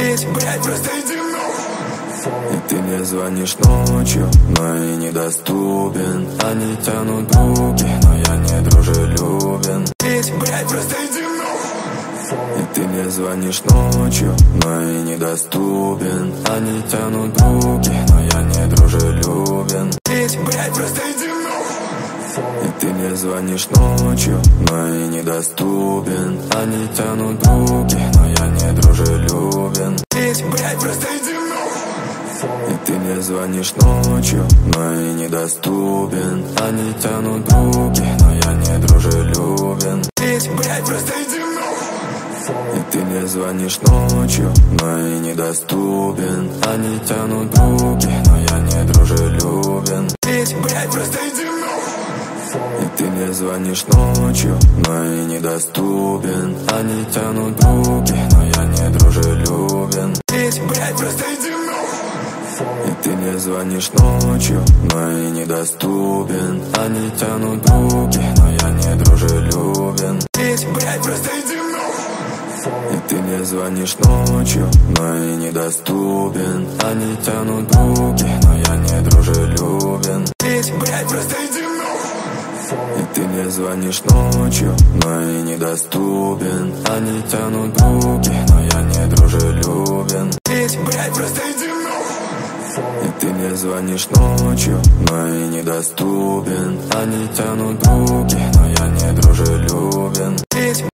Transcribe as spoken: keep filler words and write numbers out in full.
Ведь, блядь, просто иди нахуй. И ты мне звонишь ночью, но и недоступен. Они тянут руки, но я не дружелюбен. Ведь, блядь, просто иди нахуй. И ты мне звонишь ночью, но и недоступен. Они тянут руки, но я не дружелюбен. Ведь, блядь, просто иди нахуй. И ты мне звонишь ночью, но и недоступен. Они тянут руки, но я не дружелюбен. Ведь, блядь, просто иди нахуй. И ты мне звонишь ночью, но и недоступен. Они тянут руки, но я не дружелюбен. Ведь, блядь, просто иди нахуй. И ты мне звонишь ночью, но и недоступен. Они тянут руки, но я не дружелюбен. Ведь, блядь, просто иди нахуй. И ты мне звонишь ночью, но и недоступен. Они тянут руки, но я не дружелюбен. Ведь, блядь, просто иди нахуй. И ты мне звонишь ночью, но и недоступен. Они тянут руки, но я не дружелюбен. Ведь, блядь, просто иди нахуй. И ты мне звонишь ночью, но и недоступен. Они тянут руки, но я не дружелюбен. Ведь, блядь, просто иди нахуй. И ты мне звонишь ночью, но и недоступен. Они тянут руки, но я не дружелюбен. Ведь, блядь, просто иди нахуй. И ты мне звонишь ночью, но и недоступен. Они тянут руки, но я не дружелюбен. Ведь,